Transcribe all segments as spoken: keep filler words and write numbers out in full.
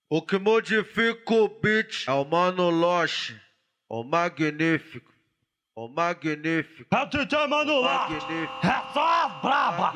O que modifica o beat é o Mano Loche, o magnífico, o magnífico. É o D J Mano Loche, é só as braba.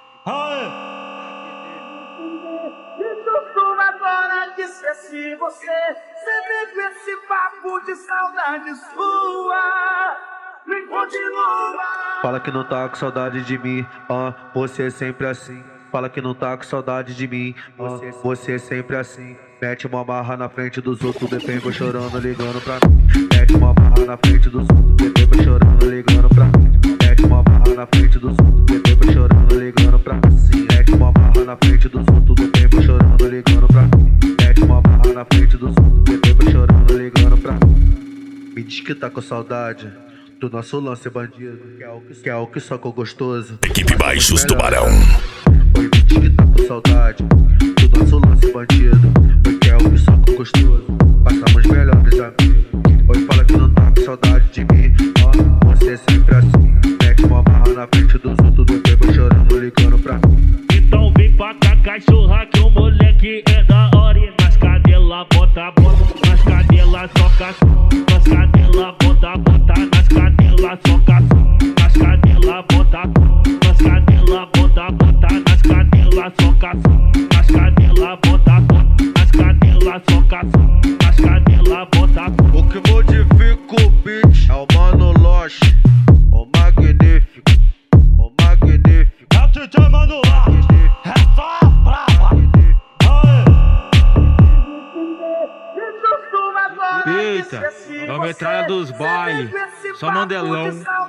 Justo agora que esqueci você, você vem com esse papo de saudade sua. Me continua. Fala que não tá com saudade de mim, ah, você é sempre assim. Fala que não tá com saudade de mim, ah, você é sempre assim. Mete uma marra na frente dos outros, depois vou chorando, ligando pra mim. Mete uma marra na frente dos outros, depois vou chorando, ligando pra mim. Mete uma marra na frente dos outros, depois vou chorando, ligando pra mim. Mete uma marra na frente dos outros, depois vou chorando, ligando pra mim. Mete uma marra na frente dos outros, depois vou chorando, ligando pra mim. Me diz que tá com saudade do nosso lance bandido, que é o que, que, é o que soca o gostoso. Equipe Baixos Tubarão. Oi, me diz que tá com saudade do nosso lance bandido, que é o que soca o gostoso. Passamos melhores amigos. Oi, fala que não tá com saudade de mim, ó, você é sempre assim. Mete uma barra na frente dos outros, depois vou chorando, ligando pra mim. Então vem pra cá, cachorra, que o moleque é da hora. E nas cadelas bota, bota, nas cadelas soca, nas cadelas bota, bota, nas cadelas soca, nas cadelas bota, nas cadelas bota, bota, nas cadelas soca, nas cadelas bota, nas cadelas soca, nas cadelas bota. O que modifica o beat é o Mano Loche, o magnífico, o magnífico. É o D J Mano Loche, é só as braba. Eita, é a metralha dos bailes, só Mandelão.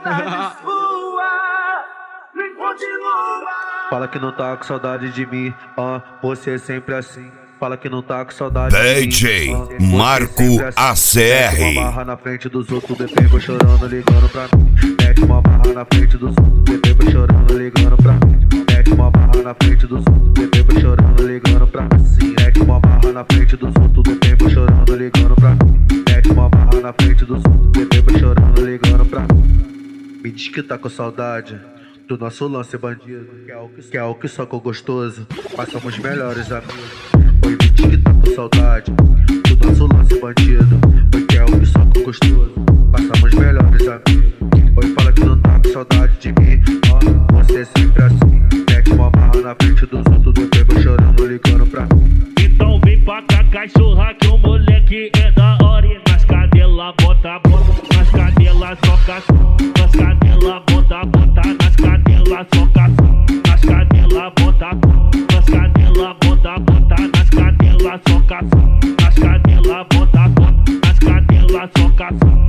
Fala que não tá com saudade de mim, ah, você é sempre assim. Fala que não tá com saudade D J de mim, ah, Marco A C R. Mete uma barra na frente dos outros, depois vou chorando, ligando pra mim. Mete uma barra na frente dos outros, depois vou chorando, ligando pra mim. Mete uma barra na frente dos outros, depois vou chorando, ligando pra mim. Mete uma barra na frente dos outros, depois vou chorando, ligando pra mim. Mete uma barra na frente dos outros, depois vou chorando, ligando pra mim. Me diz que tá com saudade do nosso lance bandido, que é o que, que, é o que soca o gostoso. Passamos melhores amigos. Oi, me diz que tá com saudade do nosso lance bandido, que é o que soca o gostoso. Passamos melhores amigos. Oi, fala que não tá com saudade de mim, ó, você é sempre assim. Mete uma barra na frente dos outros, depois vou chorando, ligando pra mim. Então vem pra cá, cachorra, que o moleque é da hora. E nas cadelas bota, bota, nas cadelas soca, nas cadelas bota, bota, nas cadelas soca, nas cadelas bota, nas cadelas bota, bota, nas cadelas soca, nas cadelas bota, bota, nas cadelas soca.